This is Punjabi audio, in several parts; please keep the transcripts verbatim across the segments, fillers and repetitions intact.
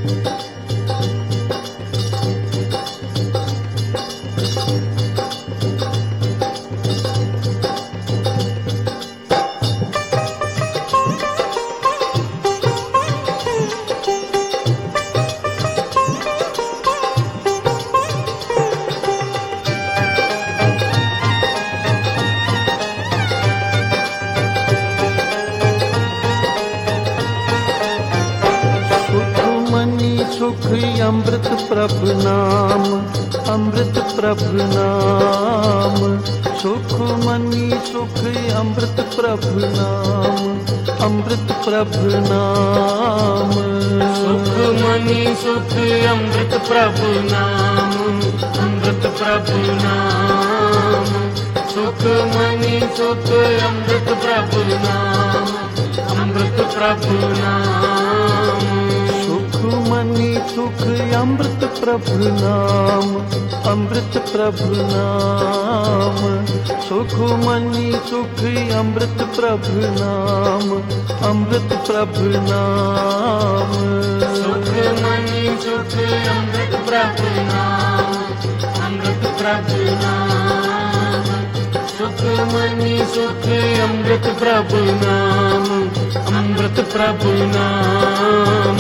सुख अमृत प्रभु नाम, अमृत प्रभु नाम। सुख मनी सुख अमृत प्रभु नाम, अमृत प्रभु नाम। सुख मनी सुख अमृत प्रभु नाम, अमृत प्रभु नाम। सुख मनी सुख अमृत प्रभु नाम, अमृत प्रभु नाम। सुख मनी सुख अमृत प्रभु नाम, अमृत प्रभु नाम। सुख मनी सुख अमृत प्रभु नाम, अमृत प्रभु नाम। सुख मनी सुख अमृत प्रभु नाम, अमृत प्रभु नाम। सुख मनी सुख अमृत प्रभु नाम, अमृत प्रभु नाम।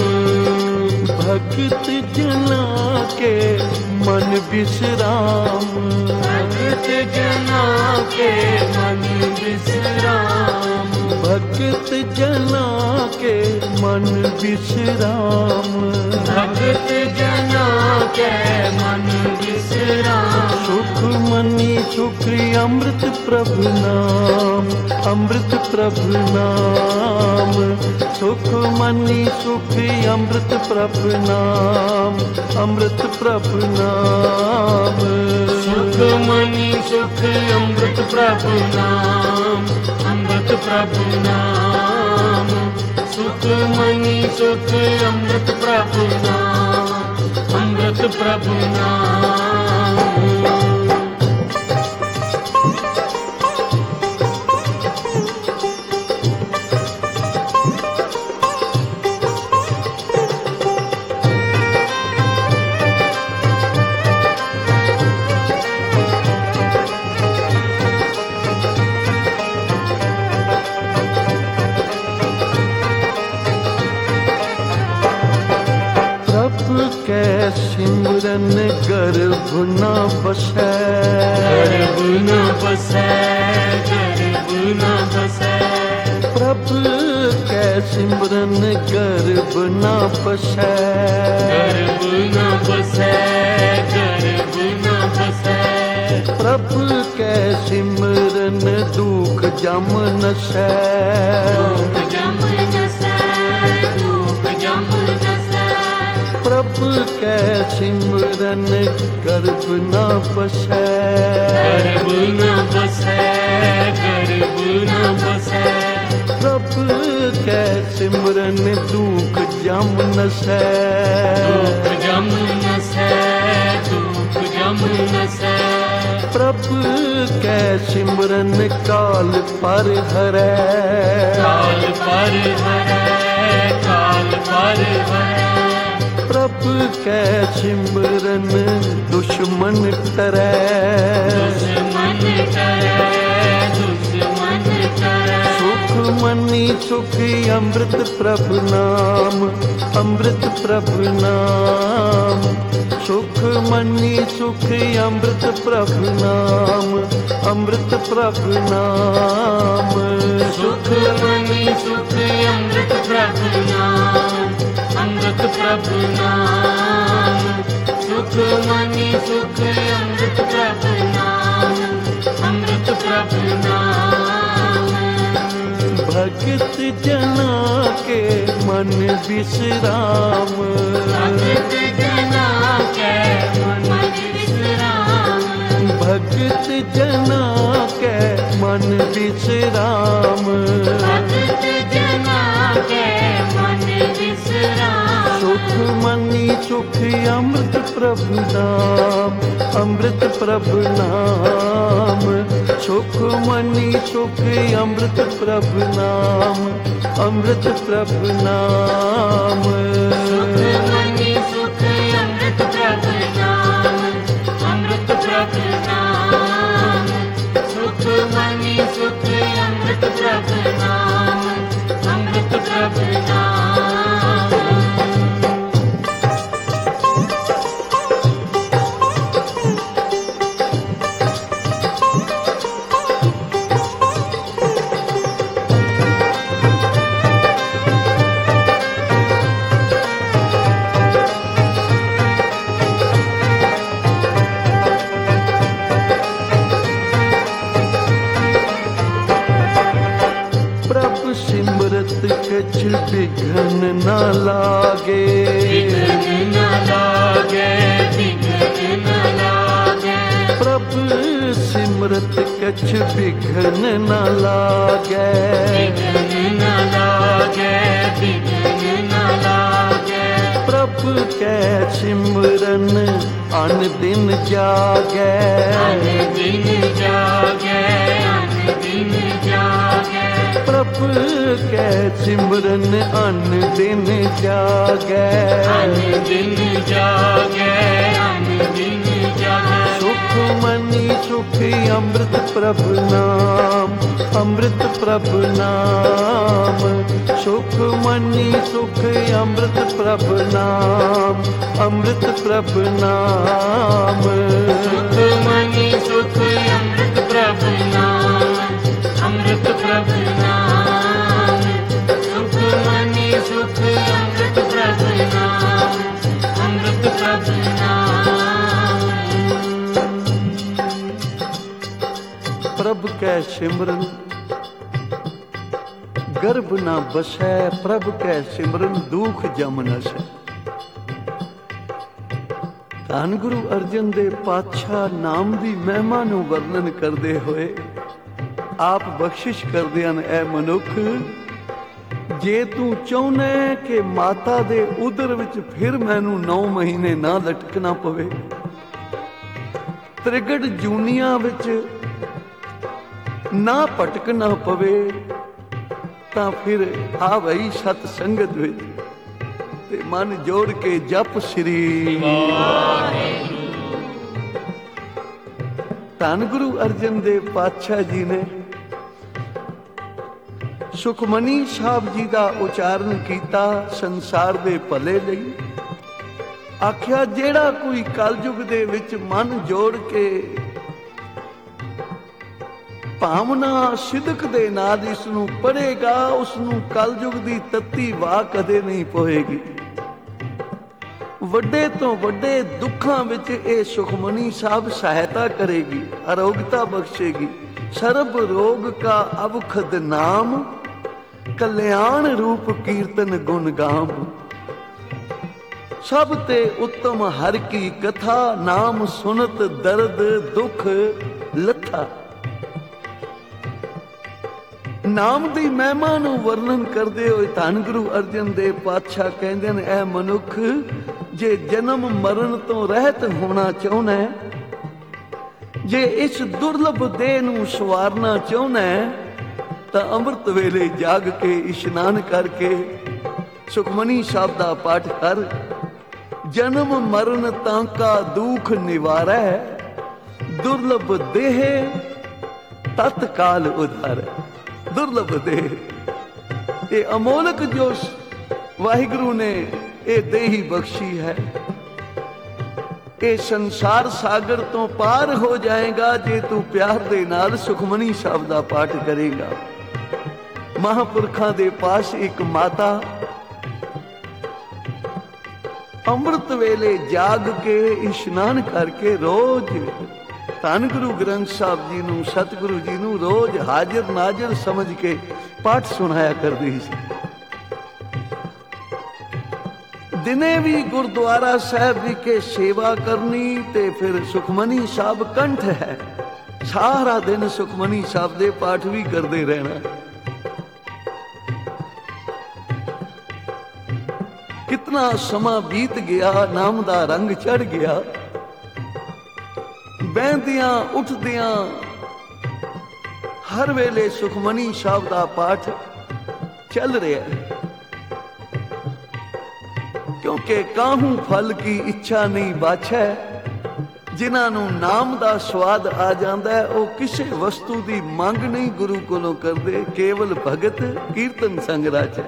भक्त जना के मन विश्राम, भक्त जना के मन विश्राम। भक्त जना के मन विश्राम। भक्त जना के मन विश्राम। सुख मनी सुख अमृत प्रभु नाम, अमृत प्रभु नाम। सुख मनी सुख अमृत प्रभु नाम, अमृत प्रभु नाम। सुख मनी सुख अमृत प्रभु नाम, अमृत प्रभु नाम। सुख मनी सुख अमृत प्रभु नाम, अमृत प्रभु नाम। कै सिमरन गर्भ न बसै, गर्भ न बसै, गर्भ न बसै। प्रभु कै सिमरन गर्भ न बसै, गर्भ न बसै, गर्भ न बसै। प्रभु कै सिमरन दुख जम नसै, दुख जम नसै, दुख जम नसै। प्रभु कै सिमरन गर्भ न बसै, गर्भ न बसै, गर्भ न बसै। प्रभु कै सिमरन दुख जम नसै, दुख जम नसै, दुख जम नसै। प्रभु कै सिमरन काल पर हरै, काल पर हरै, काल पर हरै। प्रभु कै सिमरन दुश्मन टरै, दुश्मन टरै, दुश्मन टरै। सुख मनी सुख अमृत प्रभु नाम, अमृत प्रभु नाम। सुख मनी सुख अमृत प्रभु नाम, अमृत प्रभु नाम। सुख मनी सुख अमृत प्रभु नाम, अमृत प्रभु नाम। सुख मनी सुख अमृत प्रभु नाम, अमृत प्रभु नाम। भक्त जना के मन विश्राम, भक्त जना के मन विश्राम। भक्त जना के मन विश्राम। भक्त जना के मन विश्राम। सुख मनी सुख अमृत प्रभु नाम, अमृत प्रभु नाम। सुख मनी सुख अमृत प्रभु नाम, अमृत प्रभु नाम। सुख मनी विघ्न न लागे, विघ्न न लागे, विघ्न न लागे। प्रभु सिमरत कछ विघ्न न लागे, विघ्न न लागे, विघ्न न लागे। प्रभु कै सिमरन अन दिन जागे, अन दिन जागे, अन दिन जागे। प्रभु कै सिमरन अन दिन जागे, अन दिन जागे, अन दिन जागे। सुख मनी सुखी अमृत प्रभु नाम, अमृत प्रभु नाम। सुख मनी सुख अमृत प्रभु नाम, अमृत प्रभु नाम। सुख मनी सुख अमृत प्रभु नाम, अमृत प्रभु नाम। सुख मनी सुख अमृत प्रभु नाम, अमृत प्रभु नाम। प्रभु कै सिमरन गर्भ ना बसै, प्रभु कै सिमरन दुख जम नसै। ਧੰਨ ਗੁਰੂ ਅਰਜਨ ਦੇਵ ਪਾਤਸ਼ਾਹ ਨਾਮ ਦੀ ਮਹਿਮਾ ਨੂੰ ਵਰਣਨ ਕਰਦੇ ਹੋਏ ਆਪ ਬਖਸ਼ਿਸ਼ ਕਰਦੇ ਹਨ, ਐ ਮਨੁੱਖ, ਜੇ ਤੂੰ ਚਾਹੁੰਦਾ ਕਿ ਮਾਤਾ ਦੇ ਉਦਰ ਵਿੱਚ ਫਿਰ ਮੈਨੂੰ ਨੌ ਮਹੀਨੇ ਨਾ ਲਟਕਣਾ ਪਵੇ, ਤ੍ਰਿਗੜ ਜੂਨੀਆਂ ਵਿੱਚ ਨਾ ਭਟਕਣਾ ਪਵੇ, ਤਾਂ ਫਿਰ ਆ ਵਈ ਸਤ ਸੰਗਤ ਵਿੱਚ ਤੇ ਮਨ ਜੋੜ ਕੇ ਜਪ ਸ੍ਰੀ ਵਾਹਿਗੁਰੂ। ਧੰਨ ਗੁਰੂ ਅਰਜਨ ਦੇਵ ਪਾਤਸ਼ਾਹ ਜੀ ਨੇ ਸੁਖਮਨੀ ਸਾਹਿਬ ਜੀ ਦਾ ਉਚਾਰਨ ਕੀਤਾ ਸੰਸਾਰ ਦੇ ਭਲੇ ਲਈ। ਆਖਿਆ ਜਿਹੜਾ ਕੋਈ ਕਲਯੁਗ ਦੇ ਵਿੱਚ ਮਨ ਜੋੜ ਕੇ ਭਾਵਨਾ ਸਿਦਕ ਦੇ ਨਾਲ ਇਸ ਨੂੰ ਪੜ੍ਹੇਗਾ, ਉਸ ਨੂੰ ਕਲਯੁਗ ਦੀ ਤੱਤੀ ਵਾਹ ਕਦੇ ਨਹੀਂ ਪਵੇਗੀ। ਵੱਡੇ ਤੋਂ ਵੱਡੇ ਦੁੱਖਾਂ ਵਿੱਚ ਇਹ ਸੁਖਮਨੀ ਸਾਹਿਬ ਸਹਾਇਤਾ ਕਰੇਗੀ, ਅਰੋਗਤਾ ਬਖਸ਼ੇਗੀ। ਸਰਬ ਰੋਗ ਕਾ ਅਵਖਦ ਨਾਮ, ਕਲਿਆਣ ਰੂਪ ਕੀਰਤਨ ਗੁਣ ਗਾਮ। ਸਭ ਤੇ ਉੱਤਮ ਹਰ ਕੀ ਕਥਾ, ਨਾਮ ਸੁਨਤ ਦਰਦ ਦੁੱਖ ਲੱਥਾ। ਨਾਮ ਦੀ ਮਹਿਮਾ ਨੂੰ ਵਰਣਨ ਕਰਦੇ ਹੋਏ ਧੰਨ ਗੁਰੂ ਅਰਜਨ ਦੇਵ ਪਾਤਸ਼ਾਹ ਕਹਿੰਦੇ ਨੇ, ਐ ਮਨੁੱਖ, ਜੇ ਜਨਮ ਮਰਨ ਤੋਂ ਰਹਿਤ ਹੋਣਾ ਚਾਹੁੰਦਾ ਹੈ, ਜੇ ਇਸ ਦੁਰਲਭ ਦੇਹ ਨੂੰ ਸਵਾਰਨਾ ਚਾਹੁੰਦਾ ਹੈ, ਤਾਂ ਅੰਮ੍ਰਿਤ ਵੇਲੇ ਜਾਗ ਕੇ ਇਸ਼ਨਾਨ ਕਰਕੇ ਸੁਖਮਨੀ ਸਾਹਿਬ ਦਾ ਪਾਠ ਕਰ। ਜਨਮ ਮਰਨ ਤਾਂ ਕਾ ਦੁਖ ਨਿਵਾਰੈ, ਦੁਰਲਭ ਦੇਹ ਤਤਕਾਲ ਉਧਾਰੈ। ਦੁਰਲਭ ਦੇਹ, ਇਹ ਅਮੋਲਕ ਜੋ ਵਾਹਿਗੁਰੂ ਨੇ ਇਹ ਦੇਹੀ ਬਖਸ਼ੀ ਹੈ, ਇਹ ਸੰਸਾਰ ਸਾਗਰ ਤੋਂ ਪਾਰ ਹੋ ਜਾਏਗਾ ਜੇ ਤੂੰ ਪਿਆਰ ਦੇ ਨਾਲ ਸੁਖਮਨੀ ਸਾਹਿਬ ਦਾ ਪਾਠ ਕਰੇਗਾ। ਮਹਾਂਪੁਰਖਾਂ ਦੇ ਪਾਸ ਇੱਕ ਮਾਤਾ ਅੰਮ੍ਰਿਤ ਵੇਲੇ ਜਾਗ ਕੇ ਇਸ਼ਨਾਨ ਕਰਕੇ ਰੋਜ਼ ਧੰਨ ਗੁਰੂ ਗ੍ਰੰਥ ਸਾਹਿਬ ਜੀ ਨੂੰ, ਸਤਿਗੁਰੂ ਜੀ ਨੂੰ ਰੋਜ਼ ਹਾਜ਼ਰ ਨਾਜ਼ਰ ਸਮਝ ਕੇ ਪਾਠ ਸੁਣਾਇਆ ਕਰਦੀ ਸੀ। ਦਿਨੇ ਵੀ ਗੁਰਦੁਆਰਾ ਸਾਹਿਬ ਵਿਖੇ ਸੇਵਾ ਕਰਨੀ ਤੇ ਫਿਰ ਸੁਖਮਨੀ ਸਾਹਿਬ ਕੰਠ ਹੈ, ਸਾਰਾ ਦਿਨ ਸੁਖਮਨੀ ਸਾਹਿਬ ਦੇ ਪਾਠ ਵੀ ਕਰਦੇ ਰਹਿਣਾ। ਕਿਤਨਾ ਸਮਾਂ ਬੀਤ ਗਿਆ, ਨਾਮ ਦਾ ਰੰਗ ਚੜ ਗਿਆ। ਬਹਿੰਦਿਆਂ ਉੱਠਦਿਆਂ ਹਰ ਵੇਲੇ ਸੁਖਮਨੀ ਸਾਹਿਬ ਦਾ ਪਾਠ ਚੱਲ ਰਿਹਾ ਹੈ, ਕਿਉਂਕਿ ਕਾਹੂ ਫਲ ਕੀ ਇੱਛਾ ਨਹੀਂ ਬਾਛੈ। ਜਿਨ੍ਹਾਂ ਨੂੰ ਨਾਮ ਦਾ ਸਵਾਦ ਆ ਜਾਂਦਾ ਹੈ, ਉਹ ਕਿਸੇ ਵਸਤੂ ਦੀ ਮੰਗ ਨਹੀਂ ਗੁਰੂ ਕੋਲੋਂ ਕਰਦੇ, ਕੇਵਲ ਭਗਤ ਕੀਰਤਨ ਸੰਗ ਰਾਚੈ।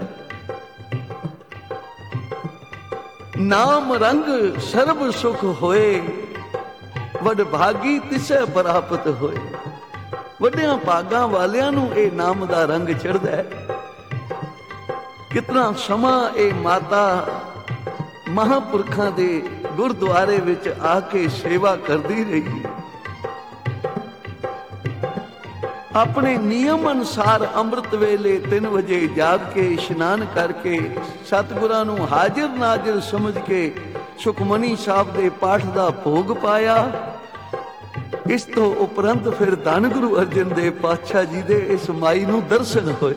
ਨਾਮ ਰੰਗ ਸਰਬ ਸੁਖ ਹੋਏ, ਵਡ ਭਾਗੀ ਤਿਸੈ ਪ੍ਰਾਪਤ ਹੋਏ। ਵੱਡਿਆਂ ਭਾਗਾਂ ਵਾਲਿਆਂ ਨੂੰ ਇਹ ਨਾਮ ਦਾ ਰੰਗ ਚੜ੍ਹਦਾ ਹੈ। ਕਿਤਨਾ ਸਮਾਂ ਇਹ ਮਾਤਾ ਮਹਾਂਪੁਰਖਾਂ ਦੇ ਗੁਰਦੁਆਰੇ ਵਿੱਚ ਆ ਕੇ ਸੇਵਾ ਕਰਦੀ ਰਹੀ। ਆਪਣੇ ਨਿਯਮ ਅਨੁਸਾਰ ਅੰਮ੍ਰਿਤ ਵੇਲੇ ਤਿੰਨ ਵਜੇ ਜਾਗ ਕੇ ਇਸ਼ਨਾਨ ਕਰਕੇ ਸਤਿਗੁਰਾਂ ਨੂੰ ਹਾਜ਼ਰ ਨਾਜ਼ਰ ਸਮਝ ਕੇ ਸੁਖਮਨੀ ਸਾਹਿਬ ਦੇ ਪਾਠ ਦਾ ਭੋਗ ਪਾਇਆ। ਇਸ ਤੋਂ ਉਪਰੰਤ ਫਿਰ ਧੰਨ ਗੁਰੂ ਅਰਜਨ ਦੇਵ ਪਾਤਸ਼ਾਹ ਜੀ ਦੇ ਇਸ ਮਾਈ ਨੂੰ ਦਰਸ਼ਨ ਹੋਏ।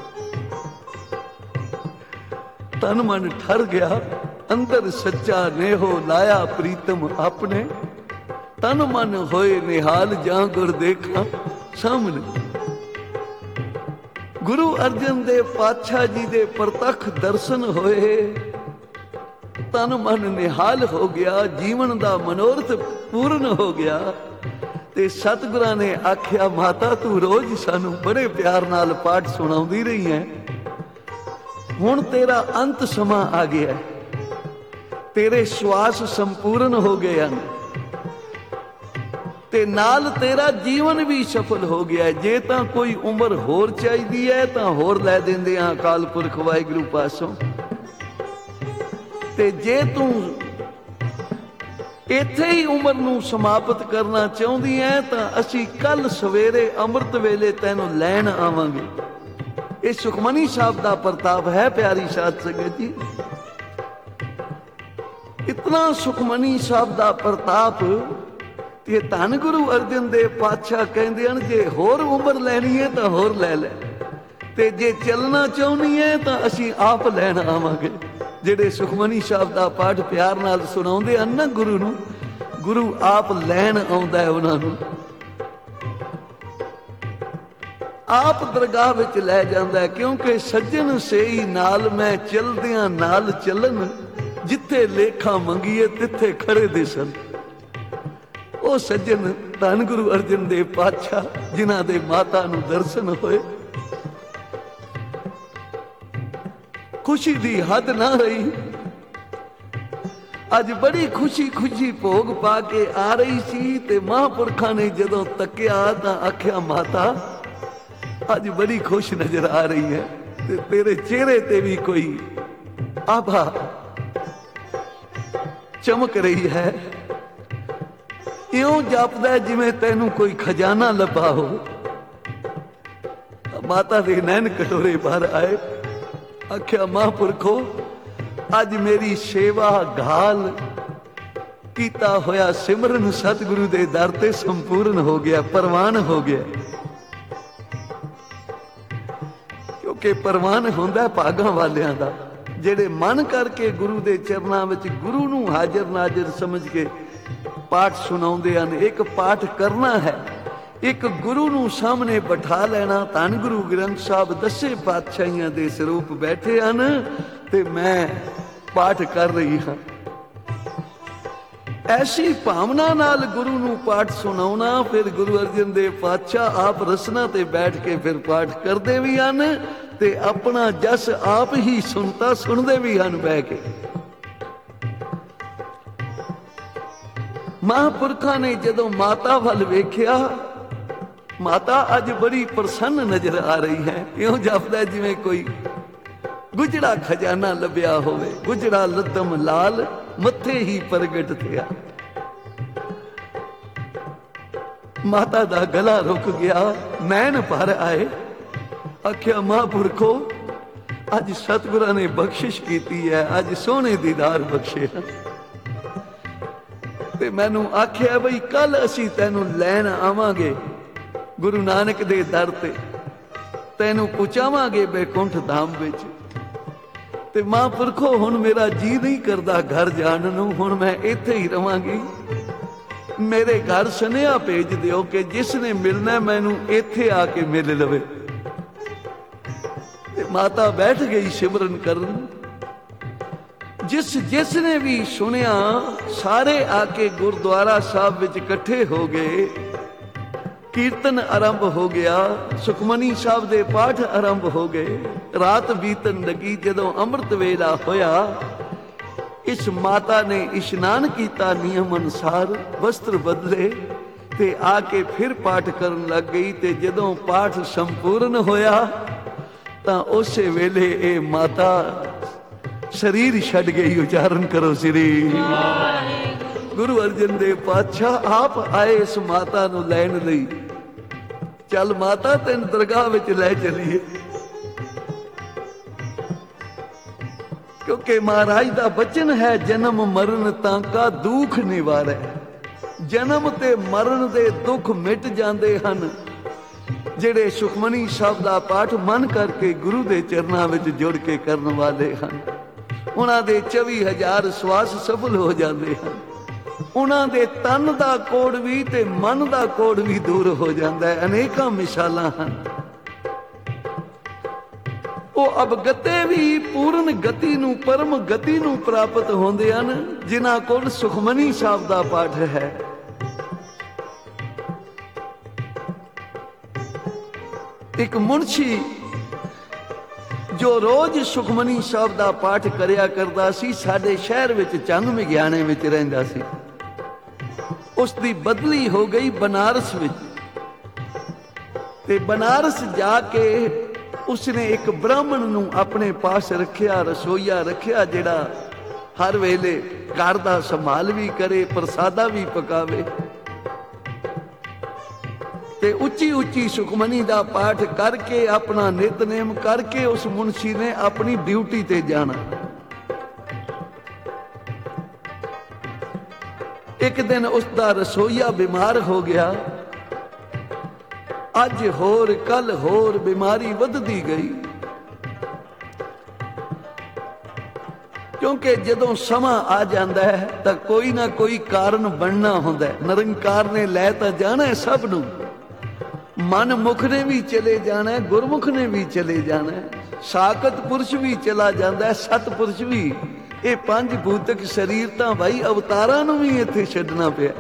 ਤਨ ਮਨ ਠਰ ਗਿਆ, ਅੰਦਰ ਸੱਚਾ ਨੇਹੋ ਲਾਇਆ ਪ੍ਰੀਤਮ ਆਪਣੇ। ਤਨ ਮਨ ਹੋਏ ਨਿਹਾਲ ਜਾਂ ਗੁਰ ਦੇਖਾਂ ਸਾਹਮਣੇ। ਗੁਰੂ ਅਰਜਨ ਦੇਵ ਪਾਤਸ਼ਾਹ ਜੀ ਦੇ ਪ੍ਰਤੱਖ ਦਰਸ਼ਨ ਹੋਏ, ਤਨ ਮਨ ਨਿਹਾਲ ਹੋ ਗਿਆ, ਜੀਵਨ ਦਾ ਮਨੋਰਥ ਪੂਰਨ ਹੋ ਗਿਆ। ਤੇ ਸਤਿਗੁਰਾਂ ਨੇ ਆਖਿਆ, ਮਾਤਾ ਤੂੰ ਰੋਜ਼ ਸਾਨੂੰ ਬੜੇ ਪਿਆਰ ਨਾਲ ਪਾਠ ਸੁਣਾਉਂਦੀ ਰਹੀ ਹੈ, ਹੁਣ ਤੇਰਾ ਅੰਤ ਸਮਾਂ ਆ ਗਿਆ, ਤੇਰੇ ਸਵਾਸ ਸੰਪੂਰਨ ਹੋ ਗਏ ਹਨ ਤੇ ਨਾਲ ਤੇਰਾ ਜੀਵਨ ਵੀ ਸਫਲ ਹੋ ਗਿਆ। ਜੇ ਤਾਂ ਕੋਈ ਉਮਰ ਹੋਰ ਚਾਹੀਦੀ ਹੈ ਤਾਂ ਹੋਰ ਲੈ ਦਿੰਦੇ ਆ ਅਕਾਲ ਪੁਰਖ ਵਾਹਿਗੁਰੂ ਪਾਸੋਂ। ਤੇ ਜੇ ਤੂੰ ਇੱਥੇ ਹੀ ਉਮਰ ਨੂੰ ਸਮਾਪਤ ਕਰਨਾ ਚਾਹੁੰਦੀ ਹੈ ਤਾਂ ਅਸੀਂ ਕੱਲ ਸਵੇਰੇ ਅੰਮ੍ਰਿਤ ਵੇਲੇ ਤੈਨੂੰ ਲੈਣ ਆਵਾਂਗੇ। ਇਹ ਸੁਖਮਨੀ ਸਾਹਿਬ ਦਾ ਪ੍ਰਤਾਪ ਹੈ ਪਿਆਰੀ ਸਾਧ ਸੰਗਤ ਜੀ। ਇਤਨਾ ਸੁਖਮਨੀ ਸਾਹਿਬ ਦਾ ਪ੍ਰਤਾਪ ਤੇ ਧੰਨ ਗੁਰੂ ਅਰਜਨ ਦੇਵ ਪਾਤਸ਼ਾਹ ਕਹਿੰਦੇ ਹਨ, ਜੇ ਹੋਰ ਉਮਰ ਲੈਣੀ ਹੈ ਤਾਂ ਹੋਰ ਲੈ ਲੈ, ਤੇ ਜੇ ਚੱਲਣਾ ਚਾਹੁੰਦੀ ਹੈ ਤਾਂ ਅਸੀਂ ਆਪ ਲੈਣ ਆਵਾਂਗੇ। ਜਿਹੜੇ ਸੁਖਮਨੀ ਸਾਹਿਬ ਦਾ ਪਾਠ ਪਿਆਰ ਨਾਲ ਸੁਣਾਉਂਦੇ ਹਨ ਨਾ ਗੁਰੂ ਨੂੰ, ਗੁਰੂ ਆਪ ਲੈਣ ਆਉਂਦਾ ਹੈ ਉਹਨਾਂ ਨੂੰ, ਆਪ ਦਰਗਾਹ ਵਿੱਚ ਲੈ ਜਾਂਦਾ ਹੈ। ਕਿਉਂਕਿ ਸੱਜਣ ਸੇਈ ਨਾਲ ਮੈਂ ਚਲਦਿਆਂ ਨਾਲ ਚੱਲਣ, ਜਿੱਥੇ ਲੇਖਾ ਮੰਗੀਏ ਤਿੱਥੇ ਖੜੇ ਦਿਸਣ। ਉਹ ਸੱਜਣ ਧੰਨ ਗੁਰੂ ਅਰਜਨ ਦੇਵ ਪਾਤਸ਼ਾਹ ਜਿਨ੍ਹਾਂ ਦੇ ਮਾਤਾ ਨੂੰ ਦਰਸ਼ਨ ਹੋਏ, ਖੁਸ਼ੀ ਦੀ ਹੱਦ ਨਾ ਰਹੀ। ਅੱਜ ਬੜੀ ਖੁਸ਼ੀ ਖੁਸ਼ੀ ਭੋਗ ਪਾ ਕੇ ਆ ਰਹੀ ਸੀ ਤੇ ਮਹਾਂਪੁਰਖਾਂ ਨੇ ਜਦੋਂ ਤੱਕਿਆ ਤਾਂ ਆਖਿਆ, ਮਾਤਾ ਅੱਜ ਬੜੀ ਖੁਸ਼ ਨਜ਼ਰ ਆ ਰਹੀ ਹੈ ਤੇ ਤੇਰੇ ਚਿਹਰੇ ਤੇ ਵੀ ਕੋਈ ਆਭਾ ਚਮਕ ਰਹੀ ਹੈ, ਇਉਂ ਜਾਪਦਾ ਜਿਵੇਂ ਤੈਨੂੰ ਕੋਈ ਖਜ਼ਾਨਾ ਲੱਭਾ ਹੋ। ਮਾਤਾ ਦੇ ਨੈਣ ਕਟੋਰੇ ਬਾਹਰ ਆਏ, ਆਖਿਆ, ਮਹਾਂਪੁਰਖੋ ਅੱਜ ਮੇਰੀ ਸੇਵਾ ਘਾਲ ਕੀਤਾ ਹੋਇਆ ਸਿਮਰਨ ਸਤਿਗੁਰੂ ਦੇ ਦਰ ਤੇ ਸੰਪੂਰਨ ਹੋ ਗਿਆ, ਪ੍ਰਵਾਨ ਹੋ ਗਿਆ। ਕਿਉਂਕਿ ਪ੍ਰਵਾਨ ਹੁੰਦਾ ਭਾਗਾਂ ਵਾਲਿਆਂ ਦਾ, ਜਿਹੜੇ ਮਨ ਕਰਕੇ ਗੁਰੂ ਦੇ ਚਰਨਾਂ ਵਿੱਚ ਗੁਰੂ ਨੂੰ ਹਾਜ਼ਰ ਨਾਜ਼ਰ ਸਮਝ ਕੇ ਪਾਠ ਸੁਣਾਉਂਦੇ ਹਨ। ਇੱਕ ਪਾਠ ਕਰਨਾ ਹੈ, ਇੱਕ ਗੁਰੂ ਨੂੰ ਸਾਹਮਣੇ ਬਿਠਾ ਲੈਣਾ। ਧੰਨ ਗੁਰੂ ਗ੍ਰੰਥ ਸਾਹਿਬ ਦਸੇ ਪਾਤਸ਼ਾਹੀਆਂ ਦੇ ਸਰੂਪ ਬੈਠੇ ਹਨ ਤੇ ਮੈਂ ਪਾਠ ਕਰ ਰਹੀ ਹਾਂ। ਐਸੀ ਭਾਵਨਾ ਨਾਲ ਗੁਰੂ ਨੂੰ ਪਾਠ ਸੁਣਾਉਣਾ। ਫਿਰ ਗੁਰੂ ਅਰਜਨ ਦੇਵ ਪਾਤਸ਼ਾਹ ਆਪ ਰਸਨਾ ਤੇ ਬੈਠ ਕੇ ਫਿਰ ਪਾਠ ਕਰਦੇ ਵੀ ਹਨ ਤੇ ਆਪਣਾ ਜਸ ਆਪ ਹੀ ਸੁਣਤਾ ਸੁਣਦੇ ਵੀ ਹਨ ਬਹਿ ਕੇ। ਮਹਾਂਪੁਰਖਾਂ ਨੇ ਜਦੋਂ ਮਾਤਾ ਵੱਲ ਵੇਖਿਆ, ਮਾਤਾ ਅੱਜ ਬੜੀ ਪ੍ਰਸੰਨ ਨਜ਼ਰ ਆ ਰਹੀ ਹੈ, ਇਉਂ ਜਾਪਦਾ ਜਿਵੇਂ ਕੋਈ ਗੁਜੜਾ ਖਜ਼ਾਨਾ ਲੱਭਿਆ ਹੋਵੇ। ਗੁਜੜਾ ਲੱਦਮ ਲਾਲ ਮੱਥੇ ਹੀ ਪ੍ਰਗਟ ਥਿਆ। ਮਾਤਾ ਦਾ ਗਲਾ ਰੁਕ ਗਿਆ, ਨੈਣ ਭਰ ਆਏ। ਆਖਿਆ, ਮਹਾਂਪੁਰਖੋ ਅੱਜ ਸਤਿਗੁਰਾਂ ਨੇ ਬਖਸ਼ਿਸ਼ ਕੀਤੀ ਹੈ, ਅੱਜ ਸੋਹਣੇ ਦੀਦਾਰ ਬਖਸ਼ੇ ਹਨ ਤੇ ਮੈਨੂੰ ਆਖਿਆ ਬਈ ਕੱਲ ਅਸੀਂ ਤੈਨੂੰ ਲੈਣ ਆਵਾਂਗੇ ਗੁਰੂ ਨਾਨਕ ਦੇ ਦਰ ਤੇ, ਤੈਨੂੰ ਪਹੁੰਚਾਵਾਂਗੇ ਬੈਕੁੰਠ ਧਾਮ ਵਿੱਚ। ਤੇ ਮਹਾਂਪੁਰਖੋ ਹੁਣ ਮੇਰਾ ਜੀ ਨਹੀਂ ਕਰਦਾ ਘਰ ਜਾਣ ਨੂੰ, ਹੁਣ ਮੈਂ ਇੱਥੇ ਹੀ ਰਵਾਂਗੀ। ਮੇਰੇ ਘਰ ਸੁਨੇਹਾ ਭੇਜ ਦਿਓ ਕਿ ਜਿਸ ਨੇ ਮਿਲਣਾ ਮੈਨੂੰ ਇੱਥੇ ਆ ਕੇ ਮਿਲ ਲਵੇ। ਤੇ ਮਾਤਾ ਬੈਠ ਗਈ ਸਿਮਰਨ ਕਰਨ। ਜਿਸ ਜਿਸ ਨੇ ਵੀ ਸੁਣਿਆ ਸਾਰੇ ਆ ਕੇ ਗੁਰਦੁਆਰਾ ਸਾਹਿਬ ਵਿੱਚ ਇਕੱਠੇ ਹੋ ਗਏ। ਕੀਰਤਨ ਆਰੰਭ ਹੋ ਗਿਆ, ਸੁਖਮਨੀ ਸਾਹਿਬ ਦੇ ਪਾਠ ਆਰੰਭ ਹੋ ਗਏ। ਰਾਤ ਬੀਤਣ ਲੱਗੀ। ਜਦੋਂ ਅੰਮ੍ਰਿਤ ਵੇਲਾ ਹੋਇਆ, ਇਸ ਮਾਤਾ ਨੇ ਇਸ਼ਨਾਨ ਕੀਤਾ ਨਿਯਮ ਅਨੁਸਾਰ, ਵਸਤਰ ਬਦਲੇ ਤੇ ਆ ਕੇ ਫਿਰ ਪਾਠ ਕਰਨ ਲੱਗ ਗਈ। ਤੇ ਜਦੋਂ ਪਾਠ ਸੰਪੂਰਨ ਹੋਇਆ ਤਾਂ ਉਸੇ ਵੇਲੇ ਇਹ ਮਾਤਾ ਸਰੀਰ ਛੱਡ ਗਈ। ਉਚਾਰਨ ਕਰੋ ਸ੍ਰੀ ਗੁਰੂ ਅਰਜਨ ਦੇਵ ਪਾਤਸ਼ਾਹ ਆਪ ਆਏ ਇਸ ਮਾਤਾ ਨੂੰ ਲੈਣ ਲਈ। ਚੱਲ ਮਾਤਾ ਤੈਨੂੰ ਦਰਗਾਹ ਵਿੱਚ ਲੈ ਚਲੀਏ। ਕਿਉਂਕਿ ਮਹਾਰਾਜ ਦਾ ਬਚਨ ਹੈ, ਜਨਮ ਮਰਨ ਤਾਂ ਕਾ ਦੁੱਖ ਨਿਵਾਰੈ। ਜਨਮ ਤੇ ਮਰਨ ਦੇ ਦੁੱਖ ਮਿਟ ਜਾਂਦੇ ਹਨ ਜਿਹੜੇ ਸੁਖਮਨੀ ਸ਼ਬਦ ਦਾ ਪਾਠ ਮਨ ਕਰਕੇ ਗੁਰੂ ਦੇ ਚਰਨਾਂ ਵਿੱਚ ਜੁੜ ਕੇ ਕਰਨ ਵਾਲੇ ਹਨ। ਉਹਨਾਂ ਦੇ ਚੌਵੀ ਹਜ਼ਾਰ ਸਵਾਸ ਸਫਲ ਹੋ ਜਾਂਦੇ ਹਨ। ਉਹਨਾਂ ਦੇ ਤਨ ਦਾ ਕੋੜ ਵੀ ਤੇ ਮਨ ਦਾ ਕੋੜ ਵੀ ਦੂਰ ਹੋ ਜਾਂਦਾ ਹੈ। ਅਨੇਕਾਂ ਮਿਸਾਲਾਂ ਹਨ। ਉਹ ਅਬਗਤੇ ਵੀ ਪੂਰਨ ਗਤੀ ਨੂੰ, ਪਰਮ ਗਤੀ ਨੂੰ ਪ੍ਰਾਪਤ ਹੁੰਦੇ ਹਨ ਜਿਨ੍ਹਾਂ ਕੋਲ ਸੁਖਮਨੀ ਸ਼ਬਦ ਦਾ ਪਾਠ ਹੈ। ਇੱਕ ਮੁਨਸ਼ੀ ਜੋ ਰੋਜ਼ ਸੁਖਮਨੀ ਸ਼ਬਦ ਦਾ ਪਾਠ ਕਰਿਆ ਕਰਦਾ ਸੀ, ਸਾਡੇ ਸ਼ਹਿਰ ਵਿੱਚ ਚੰਗ ਮਿਆਣੇ ਵਿੱਚ ਰਹਿੰਦਾ ਸੀ। ਉਸ ਦੀ ਬਦਲੀ ਹੋ ਗਈ ਬਨਾਰਸ ਵਿੱਚ, ਤੇ ਬਨਾਰਸ ਜਾ ਕੇ ਉਸਨੇ ਇੱਕ ਬ੍ਰਾਹਮਣ ਨੂੰ ਆਪਣੇ ਪਾਸ ਰੱਖਿਆ, ਰਸੋਈਆ ਰੱਖਿਆ, ਜਿਹੜਾ ਹਰ ਵੇਲੇ ਘਰ ਦਾ ਸੰਭਾਲ ਵੀ ਕਰੇ, ਪ੍ਰਸਾਦਾ ਵੀ ਪਕਾਵੇ ਤੇ ਉੱਚੀ ਉੱਚੀ ਸੁਖਮਨੀ ਦਾ ਪਾਠ ਕਰਕੇ, ਆਪਣਾ ਨਿਤਨੇਮ ਕਰਕੇ ਉਸ ਮੁਨਸ਼ੀ ਨੇ ਆਪਣੀ ਡਿਊਟੀ ਤੇ ਜਾਣਾ। ਇੱਕ ਦਿਨ ਉਸ ਦਾ ਰਸੋਈਆ ਬਿਮਾਰ ਹੋ ਗਿਆ। ਅੱਜ ਹੋਰ ਕੱਲ ਹੋਰ ਬਿਮਾਰੀ ਵੱਧਦੀ ਗਈ, ਕਿਉਂਕਿ ਜਦੋਂ ਸਮਾਂ ਆ ਜਾਂਦਾ ਹੈ ਤਾਂ ਕੋਈ ਨਾ ਕੋਈ ਕਾਰਨ ਬਣਨਾ ਹੁੰਦਾ ਹੈ। ਨਿਰੰਕਾਰ ਨੇ ਲੈ ਤਾਂ ਜਾਣਾ ਹੈ ਸਭ ਨੂੰ, ਮਨ ਮੁਖ ਨੇ ਵੀ ਚਲੇ ਜਾਣਾ, ਗੁਰਮੁਖ ਨੇ ਵੀ ਚਲੇ ਜਾਣਾ, ਸਾਕਤ ਪੁਰਸ਼ ਵੀ ਚਲਾ ਜਾਂਦਾ ਹੈ, ਸਤਪੁਰਸ਼ ਵੀ। ਇਹ ਪੰਜ ਭੂਤਕ ਸਰੀਰ ਤਾਂ ਭਾਈ ਅਵਤਾਰਾਂ ਨੂੰ ਵੀ ਇੱਥੇ ਛੱਡਣਾ ਪਿਆ।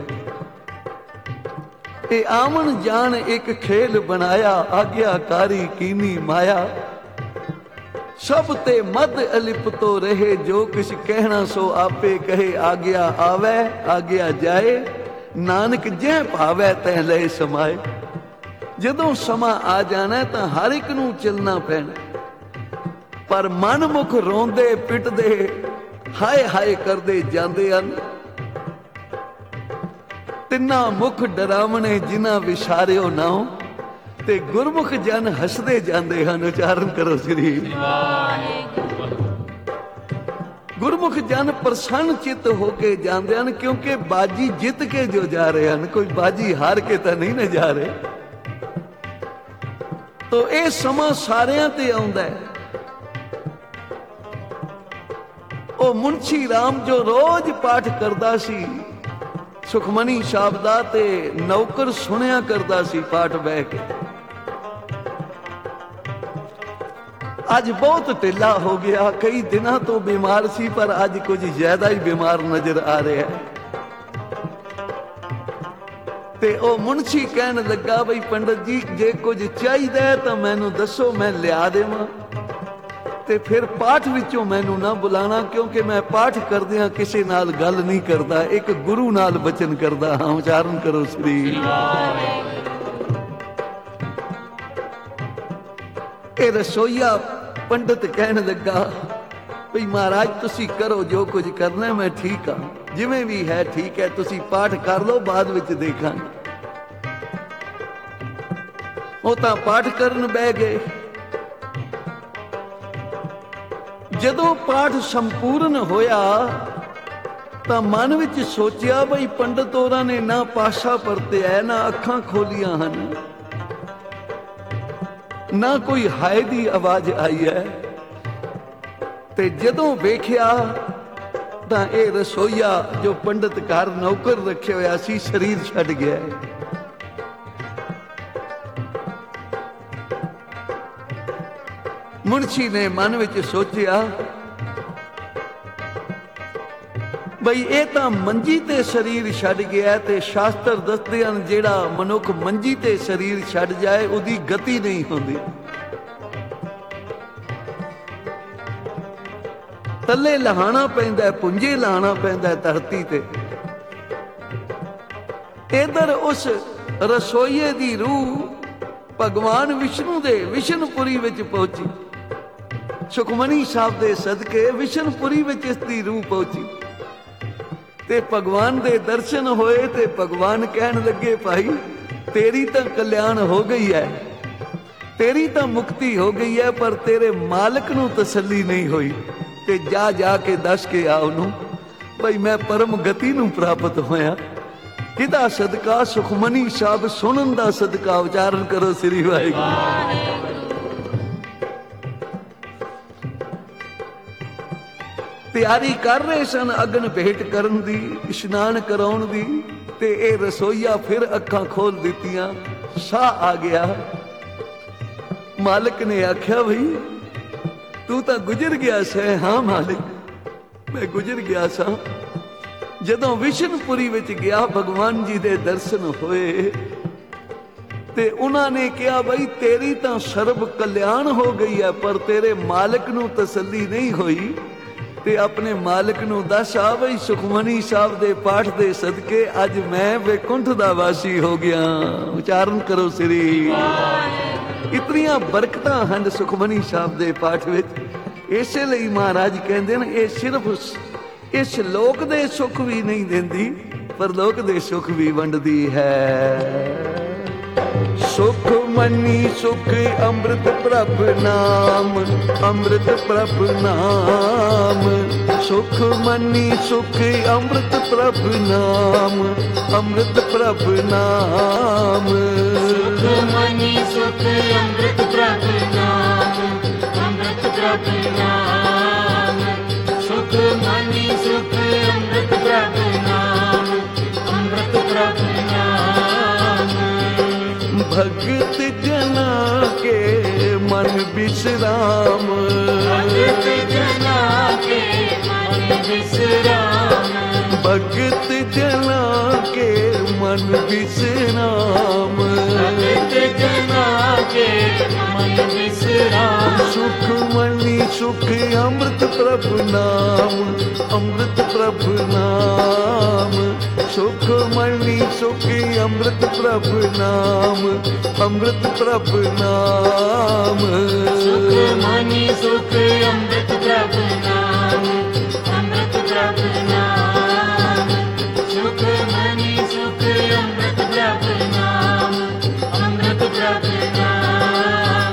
ਇਹ ਆਮਨ ਜਾਣ ਇੱਕ ਖੇਲ ਬਣਾਇਆ, ਆਗਿਆਕਾਰੀ ਕੀਨੀ ਮਾਇਆ। ਸਭ ਤੇ ਮਦ ਅਲਿਪਤੋ ਰਹੇ, ਜੋ ਕਿਛ ਕਹਿਣਾ ਸੋ ਆਪੇ ਕਹੇ। ਆਗਿਆ ਆਵੇ ਆਗਿਆ ਜਾਏ, ਨਾਨਕ ਜੈ ਭਾਵੈ ਤੈ ਲੈ ਸਮਾਏ। ਜਦੋਂ ਸਮਾਂ ਆ ਜਾਣਾ ਤਾਂ ਹਰ ਇੱਕ ਨੂੰ ਚੱਲਣਾ ਪੈਣਾ, ਪਰ ਮਨਮੁਖ ਰੋਂਦੇ ਪਿੱਟਦੇ ਹਾਏ ਹਾਏ ਕਰਦੇ ਜਾਂਦੇ ਹਨ। ਤਿੰਨਾਂ ਮੁਖ ਡਰਾਵਣੇ ਜਿਨ੍ਹਾਂ ਵਿਸਾਰਿਓ ਨਾਉ, ਤੇ ਗੁਰਮੁਖ ਜਨ ਹੱਸਦੇ ਜਾਂਦੇ ਹਨ। ਉਚਾਰਨ ਕਰੋ ਸ੍ਰੀ ਵਾਹਿਗੁਰੂ। ਗੁਰਮੁਖ ਜਨ ਪ੍ਰਸੰਨ ਚਿੱਤ ਹੋ ਕੇ ਜਾਂਦੇ ਹਨ, ਕਿਉਂਕਿ ਬਾਜੀ ਜਿੱਤ ਕੇ ਜੋ ਜਾ ਰਹੇ ਹਨ, ਕੋਈ ਬਾਜੀ ਹਾਰ ਕੇ ਤਾਂ ਨਹੀਂ ਨਾ ਜਾ ਰਹੇ। ਤੋ ਇਹ ਸਮਾਂ ਸਾਰਿਆਂ ਤੇ ਆਉਂਦਾ ਹੈ। ਉਹ ਮੁਨਸ਼ੀ ਰਾਮ ਜੋ ਰੋਜ਼ ਪਾਠ ਕਰਦਾ ਸੀ ਸੁਖਮਨੀ ਸ਼ਬਦ ਦਾ, ਤੇ ਨੌਕਰ ਸੁਣਿਆ ਕਰਦਾ ਸੀ ਪਾਠ ਬਹਿ ਕੇ। ਅੱਜ ਬਹੁਤ ਢਿੱਲਾ ਹੋ ਗਿਆ, ਕਈ ਦਿਨਾਂ ਤੋਂ ਬਿਮਾਰ ਸੀ, ਪਰ ਅੱਜ ਕੁਝ ਜ਼ਿਆਦਾ ਹੀ ਬਿਮਾਰ ਨਜ਼ਰ ਆ ਰਿਹਾ ਹੈ। ਤੇ ਉਹ ਮੁਨਸ਼ੀ ਕਹਿਣ ਲੱਗਾ, ਬਈ ਪੰਡਤ ਜੀ ਜੇ ਕੁਝ ਚਾਹੀਦਾ ਹੈ ਤਾਂ ਮੈਨੂੰ ਦੱਸੋ, ਮੈਂ ਲਿਆ ਦੇਵਾਂ। ਤੇ ਫਿਰ ਪਾਠ ਵਿੱਚੋਂ ਮੈਨੂੰ ਨਾ ਬੁਲਾਣਾ, ਕਿਉਂਕਿ ਮੈਂ ਪਾਠ ਕਰਦਿਆਂ ਕਿਸੇ ਨਾਲ ਗੱਲ ਨਹੀਂ ਕਰਦਾ, ਇੱਕ ਗੁਰੂ ਨਾਲ ਬਚਨ ਕਰਦਾ ਹਾਂ। ਉਚਾਰਨ ਕਰੋ ਸ੍ਰੀ ਵਾਹਿਗੁਰੂ। ਇਹ ਰਸੋਈਆ ਪੰਡਤ ਕਹਿਣ ਲੱਗਾ, ਬਈ ਮਹਾਰਾਜ ਤੁਸੀਂ ਕਰੋ ਜੋ ਕੁਝ ਕਰਨਾ, ਮੈਂ ਠੀਕ ਹਾਂ, ਜਿਵੇਂ ਵੀ ਹੈ ਠੀਕ ਹੈ, ਤੁਸੀਂ ਪਾਠ ਕਰ ਲਓ, ਬਾਅਦ ਵਿੱਚ ਦੇਖਾਂਗੇ। ਉਹ ਤਾਂ ਪਾਠ ਕਰਨ ਬਹਿ ਗਏ। ਜਦੋਂ ਪਾਠ ਸੰਪੂਰਨ ਹੋਇਆ ਤਾਂ ਮਨ ਵਿੱਚ ਸੋਚਿਆ, ਬਈ ਪੰਡਤ ਹੋਰਾਂ ਨੇ ਨਾ ਪਾਸ਼ਾ ਪਰਤਿਆ, ਨਾ ਅੱਖਾਂ ਖੋਲੀਆਂ ਹਨ, ਨਾ ਕੋਈ ਹਾਏ ਦੀ ਆਵਾਜ਼ ਆਈ ਹੈ। ਤੇ ਜਦੋਂ ਵੇਖਿਆ ਤਾਂ ਇਹ ਰਸੋਈਆ ਜੋ ਪੰਡਤ ਘਰ ਨੌਕਰ ਰੱਖਿਆ ਹੋਇਆ ਸੀ, ਸਰੀਰ ਛੱਡ ਗਿਆ। ਮੁਨਸ਼ੀ ਨੇ ਮਨ ਵਿੱਚ ਸੋਚਿਆ, ਬਈ ਇਹ ਤਾਂ ਮੰਜੀ ਤੇ ਸਰੀਰ ਛੱਡ ਗਿਆ, ਤੇ ਸ਼ਾਸਤਰ ਦੱਸਦੇ ਹਨ ਜਿਹੜਾ ਮਨੁੱਖ ਮੰਜੀ ਤੇ ਸਰੀਰ ਛੱਡ ਜਾਏ ਉਹਦੀ ਗਤੀ ਨਹੀਂ ਹੁੰਦੀ। ਥੱਲੇ ਲਹਾਣਾ ਪੈਂਦਾ, ਪੁੰਜੇ ਲਾਣਾ ਪੈਂਦਾ ਧਰਤੀ ਤੇ। ਇਧਰ ਉਸ ਰਸੋਈਏ ਦੀ ਰੂਹ ਭਗਵਾਨ ਵਿਸ਼ਨੂੰ ਦੇ ਵਿਸ਼ਨਪੁਰੀ ਵਿੱਚ ਪਹੁੰਚੀ। ਸੁਖਮਨੀ ਸਾਹਿਬ ਦੇ ਸਦਕੇ ਵਿਸ਼ਨਪੁਰੀ ਵਿੱਚ ਇਸ ਦੀ ਰੂਹ ਪਹੁੰਚੀ, ਤੇ ਭਗਵਾਨ ਦੇ ਦਰਸ਼ਨ ਹੋਏ। ਤੇ ਭਗਵਾਨ ਕਹਿਣ ਲੱਗੇ, ਭਾਈ ਤੇਰੀ ਤਾਂ ਕਲਿਆਣ ਹੋ ਗਈ ਹੈ, ਤੇਰੀ ਤਾਂ ਮੁਕਤੀ ਹੋ ਗਈ ਹੈ, ਪਰ ਤੇਰੇ ਮਾਲਕ ਨੂੰ ਤਸੱਲੀ ਨਹੀਂ ਹੋਈ। ਤੇ ਜਾ ਜਾ ਕੇ ਦੱਸ ਕੇ ਆ ਉਹਨੂੰ ਬਈ ਮੈਂ ਪਰਮ ਗਤੀ ਨੂੰ ਪ੍ਰਾਪਤ ਹੋਇਆ। ਕਿਹਦਾ ਸਦਕਾ? ਸੁਖਮਨੀ ਸਾਹਿਬ ਸੁਣਨ ਦਾ ਸਦਕਾ। ਉਚਾਰਨ ਕਰੋ ਸ੍ਰੀ ਵਾਹਿਗੁਰੂ। ਤਿਆਰੀ ਕਰ ਰਹੇ ਸਨ ਅਗਨ ਭੇਟ ਕਰਨ ਦੀ, ਇਸ਼ਨਾਨ ਕਰਾਉਣ ਦੀ, ਤੇ ਇਹ ਰਸੋਈਆ ਫਿਰ ਅੱਖਾਂ ਖੋਲ ਦਿੱਤੀਆਂ। ਸਾਹ ਆ ਗਿਆ। ਮਾਲਕ ਨੇ ਆਖਿਆ ਬਈ ਤੂੰ ਤਾਂ ਗੁਜ਼ਰ ਗਿਆ ਸੈਂ। ਹਾਂ ਮਾਲਿਕ, ਮੈਂ ਗੁਜ਼ਰ ਗਿਆ ਸਾਂ। ਜਦੋਂ ਵਿਸ਼ਨਪੁਰੀ ਵਿੱਚ ਗਿਆ, ਭਗਵਾਨ ਜੀ ਦੇ ਦਰਸ਼ਨ ਹੋਏ ਤੇ ਉਹਨਾਂ ਨੇ ਕਿਹਾ ਬਈ ਤੇਰੀ ਤਾਂ ਸਰਬ ਕਲਿਆਣ ਹੋ ਗਈ ਹੈ, ਪਰ ਤੇਰੇ ਮਾਲਕ ਨੂੰ ਤਸੱਲੀ ਨਹੀਂ ਹੋਈ। ਤੇ ਆਪਣੇ ਮਾਲਕ ਨੂੰ ਦੱਸ ਆ ਬਈ ਸੁਖਮਨੀ ਸਾਹਿਬ ਦੇ ਪਾਠ ਦੇ ਸਦਕੇ ਅੱਜ ਮੈਂ ਵੈਕੁੰਠ ਦਾ ਵਾਸੀ ਹੋ ਗਿਆ। ਉਚਾਰਨ ਕਰੋ ਸ੍ਰੀ। ਇਤਨੀਆਂ ਬਰਕਤਾਂ ਹਨ ਸੁਖਮਨੀ ਸਾਹਿਬ ਦੇ ਪਾਠ ਵਿੱਚ। ਇਸੇ ਲਈ ਮਹਾਰਾਜ ਕਹਿੰਦੇ ਨੇ ਇਹ ਸਿਰਫ ਇਸ ਲੋਕ ਦੇ ਸੁੱਖ ਵੀ ਨਹੀਂ ਦਿੰਦੀ, ਪਰ ਲੋਕ ਦੇ ਸੁੱਖ ਵੀ ਵੰਡਦੀ ਹੈ। ਸੁਖ ਮਨੀ ਸੁਖ ਅੰਮ੍ਰਿਤ ਪ੍ਰਭ ਨਾਮ, ਅੰਮ੍ਰਿਤ ਪ੍ਰਭ ਨਾਮ। ਸੁਖ ਮਨੀ ਸੁਖ ਅੰਮ੍ਰਿਤ ਪ੍ਰਭ ਨਾਮ, ਅੰਮ੍ਰਿਤ ਪ੍ਰਭ ਨਾਮ। ਸੁਖ ਮਨੀ ਸੁਖ ਅੰਮ੍ਰਿਤ ਪ੍ਰਭ ਨਾਮ, ਅੰਮ੍ਰਿਤ ਪ੍ਰਭ ਨਾਮ। ਸੁਖ ਮਨੀ ਸੁਖ ਅੰਮ੍ਰਿਤ ਪ੍ਰਭ ਨਾਮ, ਅੰਮ੍ਰਿਤ ਪ੍ਰਭ ਨਾਮ। भगत जना के मन विश्राम, भगत जना के मन विश्राम। भगत जना के मन विश्राम। भगत जना के मन विश्राम। सुख मनी सुख अमृत प्रभु नाम, अमृत प्रभु नाम। सुख मनी सुख अमृत प्रभु नाम, अमृत प्रभु नाम। सुख मनी सुख अमृत प्रभु नाम, अमृत प्रभु नाम। सुख मनी सुख अमृत प्रभु नाम, अमृत प्रभु नाम।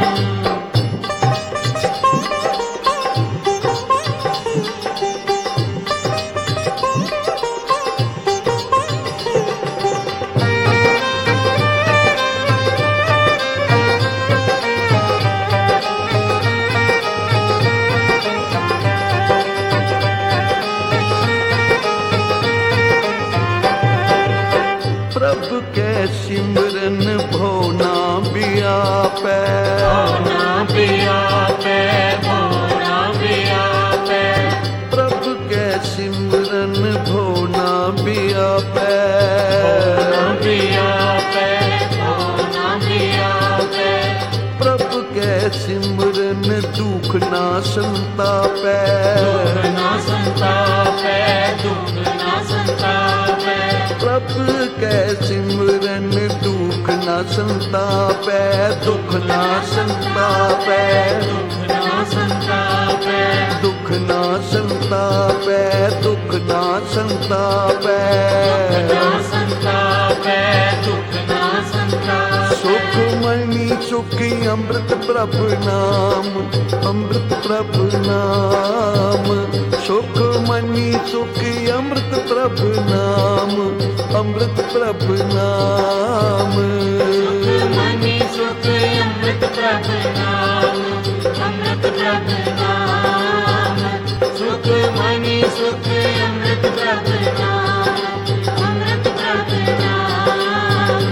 प्रभु के सिमरन भोना बियापै, भोना बियापै, भोना बियापै। प्रभु के सिमरन भोना बियापै, भोना बियापै, भोना बियापै। प्रभु के सिमरन दुख ना संतापै, दुख ना संतापै, दुख ना संतापै। प्रभु के सिमरन दुख ना संतापै, दुख ना संतापै, दुख ना संतापै, दुख ना संतापै, दुख ना संतापै। दुख ना संतापै, दुख ना संतापै। सुख मनी सुखी अमृत प्रभु नाम, अमृत प्रभु नाम। सुख मनी सुखी अमृत प्रभु नाम, अमृत प्रभु नाम। सुख मनी सुख अमृत प्रभु नाम, अमृत प्रभु नाम। सुख मनी सुख अमृत प्रभु नाम, अमृत प्रभु नाम।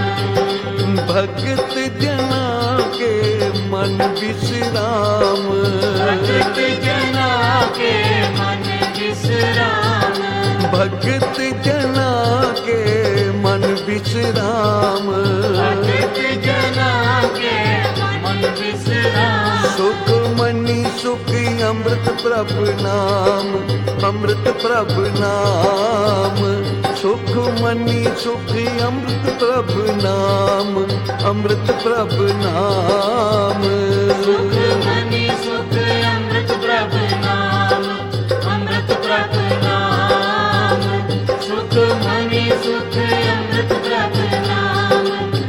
भगत जना के मन विश्राम, भगत जना के मन विश्राम। भगत जना के मन विश्राम। भगत जना के मन विश्राम। सुख मनी सुखी अमृत प्रभु नाम, अमृत प्रभु नाम। सुख मनी सुखी अमृत प्रभु नाम, अमृत प्रभु नाम। सुख मनी सुख अमृत प्रभु नाम, अमृत प्रभु नाम। सुख मनी सुख अमृत प्रभु नाम,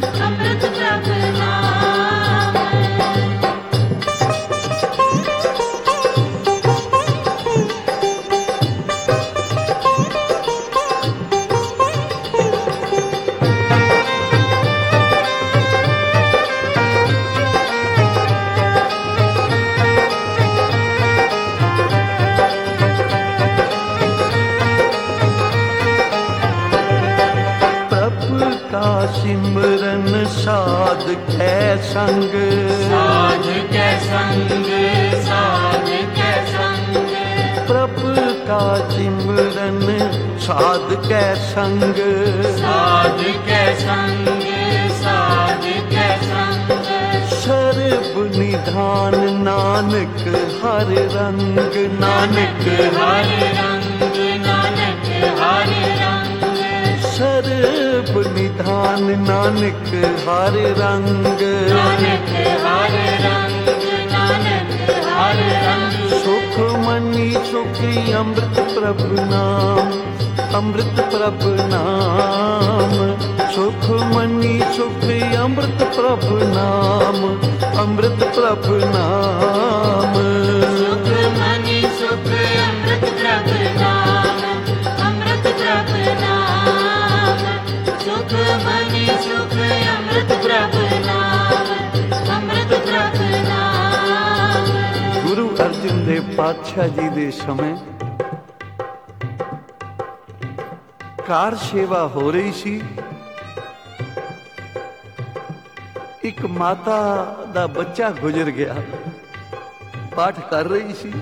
सिमरन साध कै संग, साध कै संग, साध कै संग। प्रभु का सिमरन साध कै संग, साध कै संग, साध कै संग। सर्ब निधान नानक हर रंग, नानक हर रंग, नानक हर रंग। सर्ब निधान नानक हर रंग, नानक हर रंग, नानक हर रंग। सुख मनी सुखी अमृत प्रभु नाम, अमृत प्रभु नाम। सुख मनी सुखी अमृत प्रभु नाम, अमृत प्रभु नाम। सुख मनी सुख अमृत प्रभु नाम, अमृत प्रभु नाम। सुख मनी सुख अमृत प्रभु नाम, अमृत प्रभु नाम। गुरु अर्जन देव पातशाह जी दे समय कार सेवा हो रही सी। एक माता दा बच्चा गुजर गया, पाठ कर रही सी।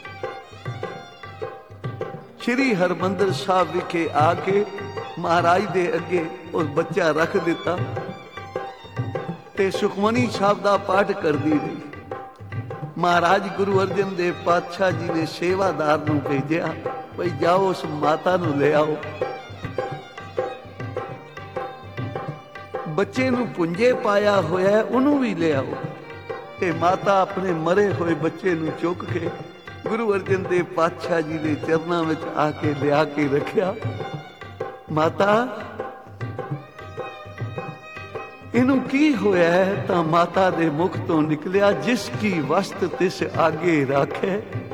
श्री हरमंदिर साहब विखे आके महाराज दे अगे उस बच्चा रख दिता ते सुखमनी साहब दा पाठ करदी रही। महाराज गुरु अर्जन देव पातशाह जी ने सेवादार नूं भेजिया, भाई जाओ उस माता नूं ले आओ। बच्चे नूं पुंजे पाया होया है, उन्हों भी ले आओ। ते माता अपने मरे हुए बच्चे नूं चुक के गुरु अर्जन देव पातशाह जी दे चरनां विच आके लिया के रखिया। माता इनू की होया है? तां माता दे मुख तो निकलिया, जिसकी वस्त तिस आगे राखे,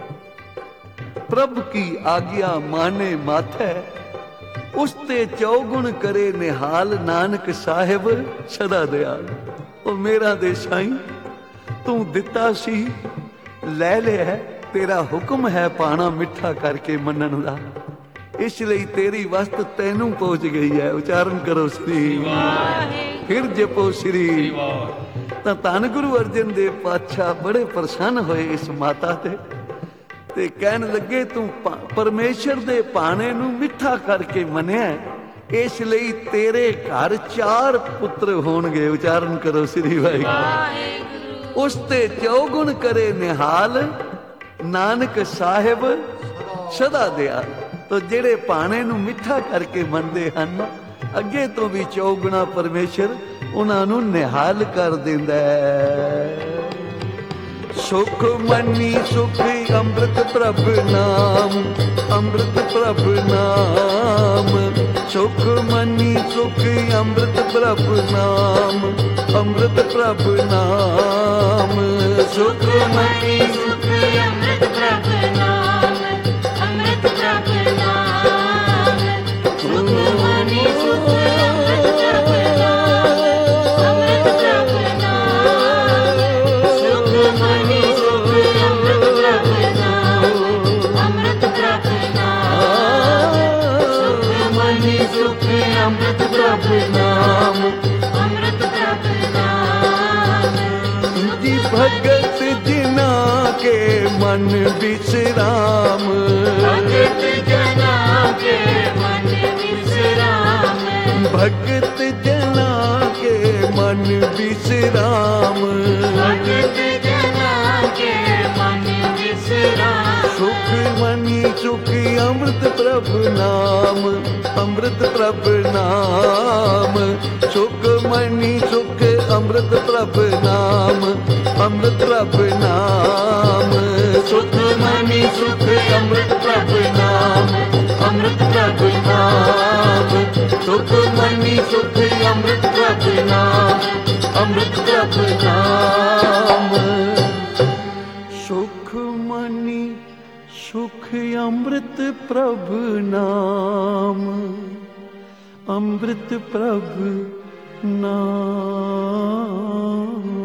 प्रभु की आज्ञा माने माथे, उसते चौगुण करे निहाल, नानक साहिब सदा दयाल। ओ मेरा दे साईं, तू दिता सी ले लिया, तेरा हुक्म है पाना मिठा करके मनन दा, इसलिए तेरी वस्त तैनू पहुंच गई है। उच्चारण करो श्री, फिर जपो श्री। तां धन गुरु अर्जन देव पातशाह बड़े प्रसन्न होए इस माता ते ते कहन लगे, तू परमेश्वर दे पाने नू मिठा करके मनिया, इसलिए तेरे घर चार पुत्र होणगे। उच्चारण करो श्री वाहिगुरू। उसते चौगुण करे निहाल, नानक साहिब सदा दयाल। तो जेड़े पाने नू मिठा करके मनदे हन, अगे तो भी चौगुना परमेश्वर उन्हां नू निहाल कर दिंदा है। सुख मनी सुख अमृत प्रभु नाम, अमृत प्रभु नाम। सुख मनी सुख अमृत प्रभु नाम, अमृत प्रभु नाम। सुख मनी सुख अमृत प्रभु नाम, अमृत प्रभु नाम। सुख मनी सुख अमृत प्रभु नाम, अमृत प्रभु नाम। सुख मनी सुख अमृत प्रभु नाम, अमृत प्रभु नाम। सुख मनी सुख अमृत प्रभु नाम, अमृत प्रभु नाम। जी भगत जिना के मन विश्राम, भगत जना के मन विश्राम। भगत जना के मन विश्राम। भगत जना के मन विश्राम। सुख मनी सुख अमृत प्रभु नाम, अमृत प्रभु नाम। सुख मनी सुख अमृत प्रभु नाम, अमृत प्रभु नाम। सुख मनी सुख अमृत प्रभु नाम, अमृत प्रभु नाम। सुख मनी सुख अमृत प्रभु नाम, अमृत प्रभु नाम। सुख मनी सुख अमृत प्रभु नाम, अमृत प्रभु नाम।